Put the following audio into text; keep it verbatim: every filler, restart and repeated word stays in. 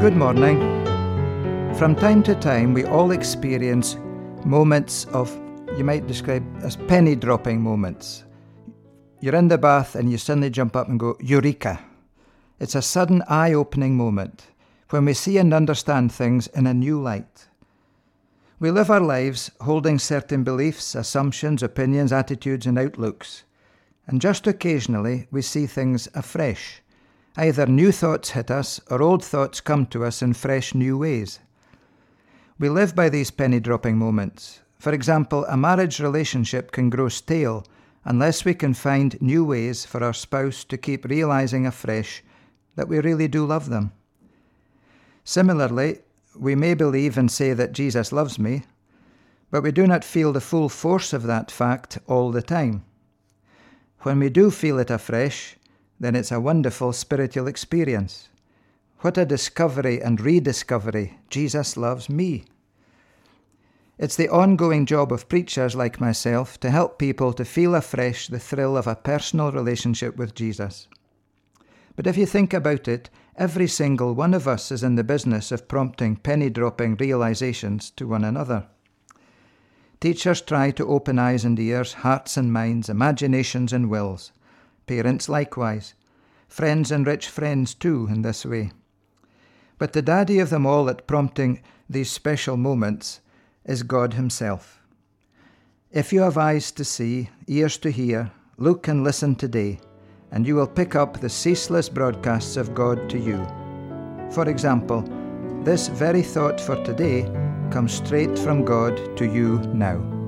Good morning. From time to time, we all experience moments of, you might describe as penny dropping moments. You're in the bath and you suddenly jump up and go, Eureka! It's a sudden eye-opening moment when we see and understand things in a new light. We live our lives holding certain beliefs, assumptions, opinions, attitudes and outlooks. And just occasionally we see things afresh. Either new thoughts hit us or old thoughts come to us in fresh new ways. We live by these penny-dropping moments. For example, a marriage relationship can grow stale unless we can find new ways for our spouse to keep realizing afresh that we really do love them. Similarly, we may believe and say that Jesus loves me, but we do not feel the full force of that fact all the time. When we do feel it afresh, then it's a wonderful spiritual experience. What a discovery and rediscovery. Jesus loves me. It's the ongoing job of preachers like myself to help people to feel afresh the thrill of a personal relationship with Jesus. But if you think about it, every single one of us is in the business of prompting penny-dropping realizations to one another. Teachers try to open eyes and ears, hearts and minds, imaginations and wills. Parents likewise. Friends enrich friends too in this way. But the daddy of them all at prompting these special moments is God himself. If you have eyes to see, ears to hear, look and listen today, and you will pick up the ceaseless broadcasts of God to you. For example, this very thought for today comes straight from God to you now.